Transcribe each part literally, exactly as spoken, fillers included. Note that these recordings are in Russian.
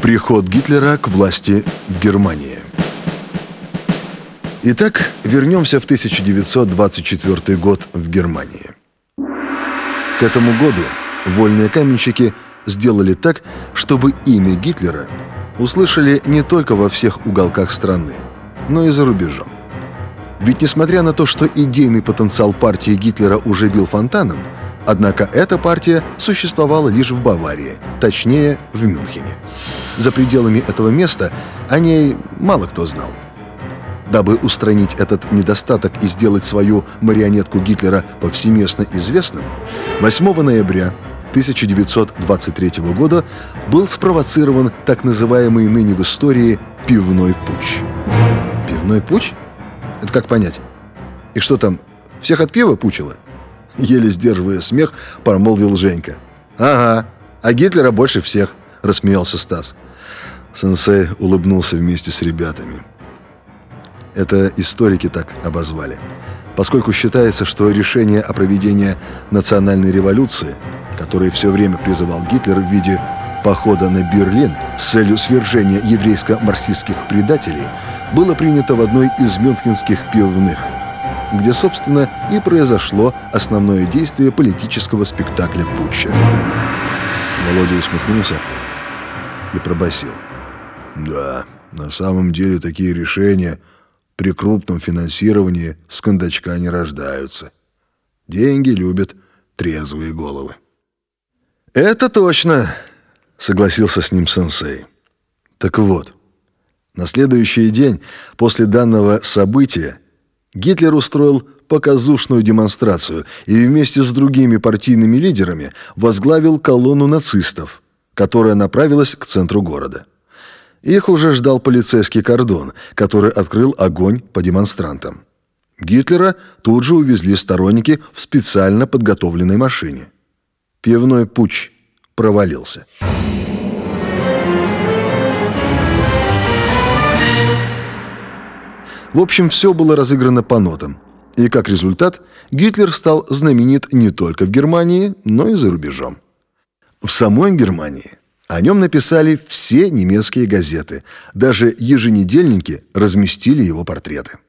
Приход Гитлера к власти в Германии. Итак, вернемся в тысяча девятьсот двадцать четвёртый год в Германии. К этому году вольные каменщики сделали так, чтобы имя Гитлера услышали не только во всех уголках страны, но и за рубежом. Ведь несмотря на то, что идейный потенциал партии Гитлера уже бил фонтаном, однако эта партия существовала лишь в Баварии, точнее, в Мюнхене. За пределами этого места о ней мало кто знал. Дабы устранить этот недостаток и сделать свою марионетку Гитлера повсеместно известным, восьмого ноября тысяча девятьсот двадцать третьего года был спровоцирован так называемый ныне в истории пивной путч. Пивной путч? Это как понять? И что там, всех от пива пучило? Еле сдерживая смех, промолвил Женька. «Ага, а Гитлера больше всех», — рассмеялся Стас. Сенсей улыбнулся вместе с ребятами. Это историки так обозвали, поскольку считается, что решение о проведении национальной революции, которое все время призывал Гитлер в виде похода на Берлин с целью свержения еврейско-марксистских предателей, было принято в одной из мюнхенских пивных, где, собственно, и произошло основное действие политического спектакля путча. Володя усмехнулся и пробасил. «Да, на самом деле такие решения при крупном финансировании с кондачка не рождаются. Деньги любят трезвые головы». «Это точно», — согласился с ним сенсей. Так вот, на следующий день после данного события Гитлер устроил показушную демонстрацию и вместе с другими партийными лидерами возглавил колонну нацистов, которая направилась к центру города. Их уже ждал полицейский кордон, который открыл огонь по демонстрантам. Гитлера тут же увезли сторонники в специально подготовленной машине. Пивной путч провалился. В общем, все было разыграно по нотам. И как результат, Гитлер стал знаменит не только в Германии, но и за рубежом. В самой Германии о нем написали все немецкие газеты. Даже еженедельники разместили его портреты.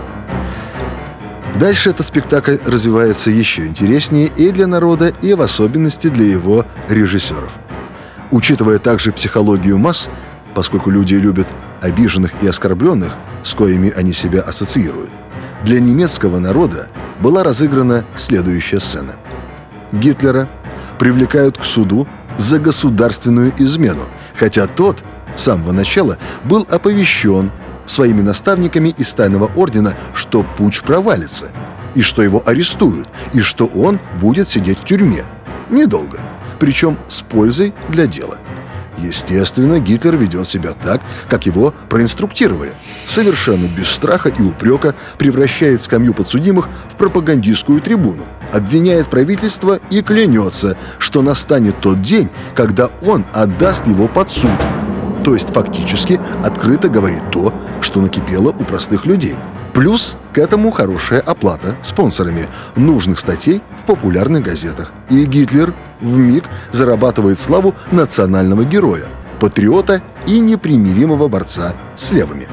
Дальше этот спектакль развивается еще интереснее и для народа, и в особенности для его режиссеров. Учитывая также психологию масс, поскольку люди любят обиженных и оскорбленных, с коими они себя ассоциируют, для немецкого народа была разыграна следующая сцена. Гитлера привлекают к суду за государственную измену, хотя тот с самого начала был оповещен своими наставниками из тайного ордена, что путч провалится, и что его арестуют, и что он будет сидеть в тюрьме. Недолго, причем с пользой для дела. Естественно, Гитлер ведет себя так, как его проинструктировали. Совершенно без страха и упрека превращает скамью подсудимых в пропагандистскую трибуну, обвиняет правительство и клянется, что настанет тот день, когда он отдаст его под суд. То есть фактически открыто говорит то, что накипело у простых людей. Плюс к этому хорошая оплата спонсорами нужных статей в популярных газетах. И Гитлер вмиг зарабатывает славу национального героя, патриота и непримиримого борца с левыми.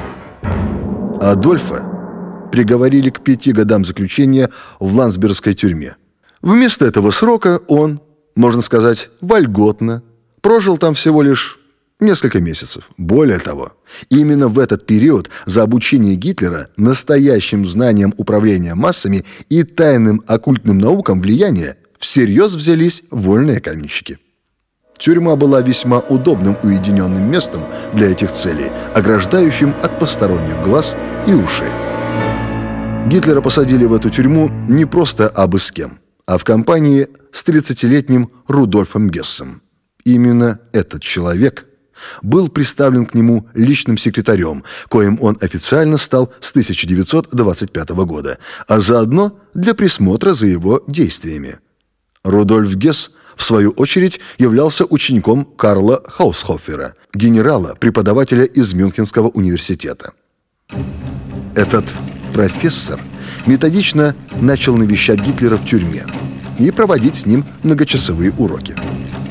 Адольфа приговорили к пяти годам заключения в Ландсбергской тюрьме. Вместо этого срока он, можно сказать, вольготно прожил там всего лишь несколько месяцев. Более того, именно в этот период за обучение Гитлера настоящим знанием управления массами и тайным оккультным наукам влияния всерьез взялись вольные каменщики. Тюрьма была весьма удобным уединенным местом для этих целей, ограждающим от посторонних глаз и ушей. Гитлера посадили в эту тюрьму не просто абы с кем, а в компании с тридцатилетним Рудольфом Гессом. Именно этот человек был представлен к нему личным секретарем, коим он официально стал с тысяча девятьсот двадцать пятого года, а заодно для присмотра за его действиями. Рудольф Гесс, в свою очередь, являлся учеником Карла Хаусхофера, генерала, преподавателя из Мюнхенского университета. Этот профессор методично начал навещать Гитлера в тюрьме и проводить с ним многочасовые уроки.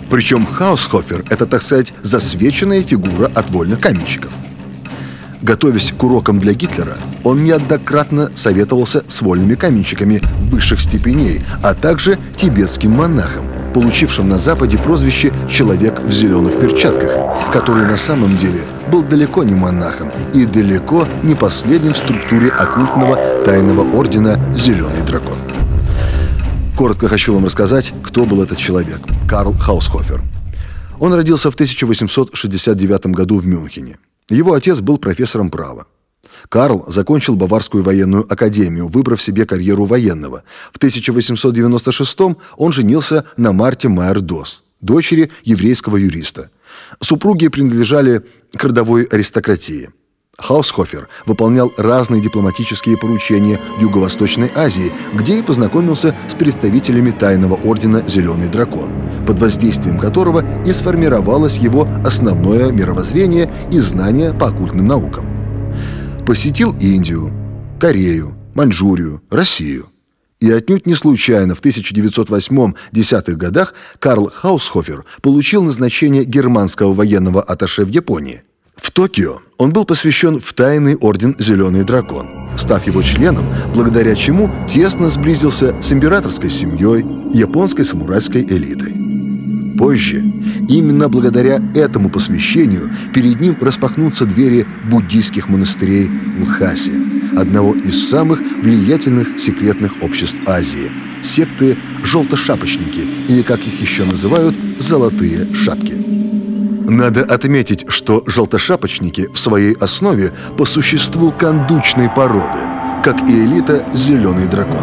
Причем Хаусхофер – это, так сказать, засвеченная фигура от вольных каменщиков. Готовясь к урокам для Гитлера, он неоднократно советовался с вольными каменщиками высших степеней, а также тибетским монахом, получившим на Западе прозвище «человек в зеленых перчатках», который на самом деле был далеко не монахом и далеко не последним в структуре оккультного тайного ордена «Зеленый дракон». Коротко хочу вам рассказать, кто был этот человек – Карл Хаусхофер. Он родился в тысяча восемьсот шестьдесят девятом году в Мюнхене. Его отец был профессором права. Карл закончил Баварскую военную академию, выбрав себе карьеру военного. В тысяча восемьсот девяносто шестом он женился на Марте Майер-Дос, дочери еврейского юриста. Супруги принадлежали к родовой аристократии. Хаусхофер выполнял разные дипломатические поручения в Юго-Восточной Азии, где и познакомился с представителями тайного ордена «Зеленый дракон», под воздействием которого и сформировалось его основное мировоззрение и знания по оккультным наукам. Посетил Индию, Корею, Маньчжурию, Россию. И отнюдь не случайно в тысяча девятьсот восьмом-десятых годах Карл Хаусхофер получил назначение германского военного атташе в Японии. В Токио он был посвящен в тайный орден «Зеленый дракон», став его членом, благодаря чему тесно сблизился с императорской семьей и японской самурайской элитой. Позже, именно благодаря этому посвящению, перед ним распахнутся двери буддийских монастырей Лхаси, одного из самых влиятельных секретных обществ Азии, секты «желтошапочники» или, как их еще называют, «золотые шапки». Надо отметить, что желтошапочники в своей основе по существу кандучной породы, как и элита «Зеленый дракон».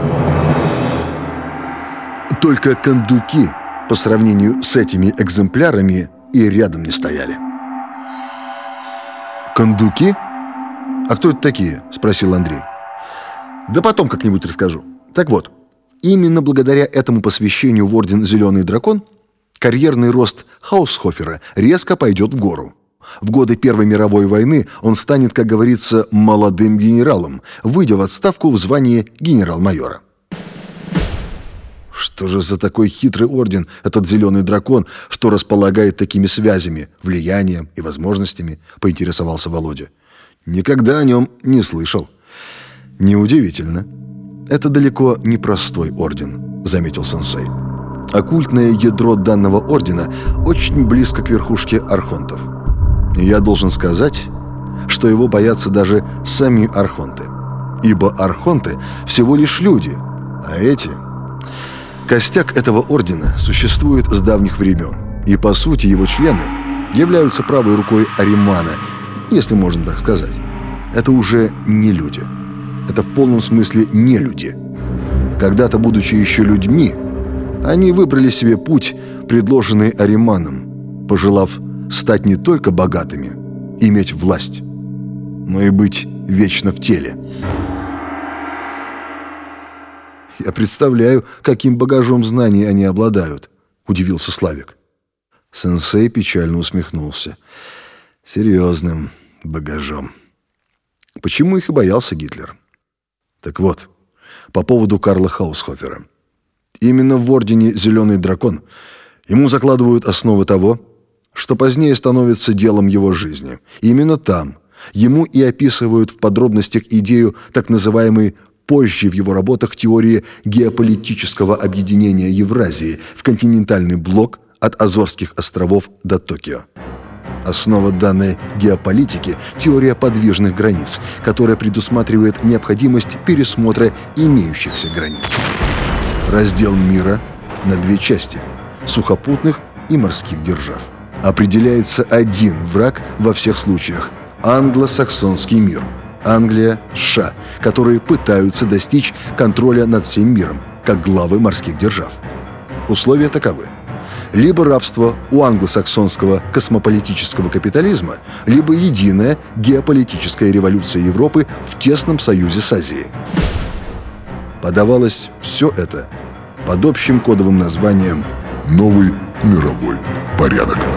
Только кандуки по сравнению с этими экземплярами и рядом не стояли. «Кандуки? А кто это такие?» – спросил Андрей. «Да потом как-нибудь расскажу. Так вот, именно благодаря этому посвящению в орден «Зеленый дракон» карьерный рост Хаусхофера резко пойдет в гору. В годы Первой мировой войны он станет, как говорится, молодым генералом, выйдя в отставку в звании генерал-майора. Что же за такой хитрый орден этот «Зеленый дракон», что располагает такими связями, влиянием и возможностями, поинтересовался Володя. Никогда о нем не слышал. Неудивительно. Это далеко не простой орден, заметил сенсей. Оккультное ядро данного ордена очень близко к верхушке архонтов. И я должен сказать, что его боятся даже сами архонты. Ибо архонты всего лишь люди, а эти... Костяк этого ордена существует с давних времен, и по сути его члены являются правой рукой Аримана, если можно так сказать. Это уже не люди. Это в полном смысле не люди. Когда-то, будучи еще людьми, они выбрали себе путь, предложенный Ариманом, пожелав стать не только богатыми, иметь власть, но и быть вечно в теле. «Я представляю, каким багажом знаний они обладают», — удивился Славик. Сенсей печально усмехнулся. «Серьезным багажом. Почему их и боялся Гитлер?» Так вот, по поводу Карла Хаусхофера. Именно в ордене «Зеленый дракон» ему закладывают основы того, что позднее становится делом его жизни. Именно там ему и описывают в подробностях идею так называемой позже в его работах теории геополитического объединения Евразии в континентальный блок от Азорских островов до Токио. Основа данной геополитики – теория подвижных границ, которая предусматривает необходимость пересмотра имеющихся границ. Раздел мира на две части – сухопутных и морских держав. Определяется один враг во всех случаях – англосаксонский мир, Англия, США, которые пытаются достичь контроля над всем миром, как главы морских держав. Условия таковы. Либо рабство у англосаксонского космополитического капитализма, либо единая геополитическая революция Европы в тесном союзе с Азией. Подавалось все это под общим кодовым названием «Новый мировой порядок».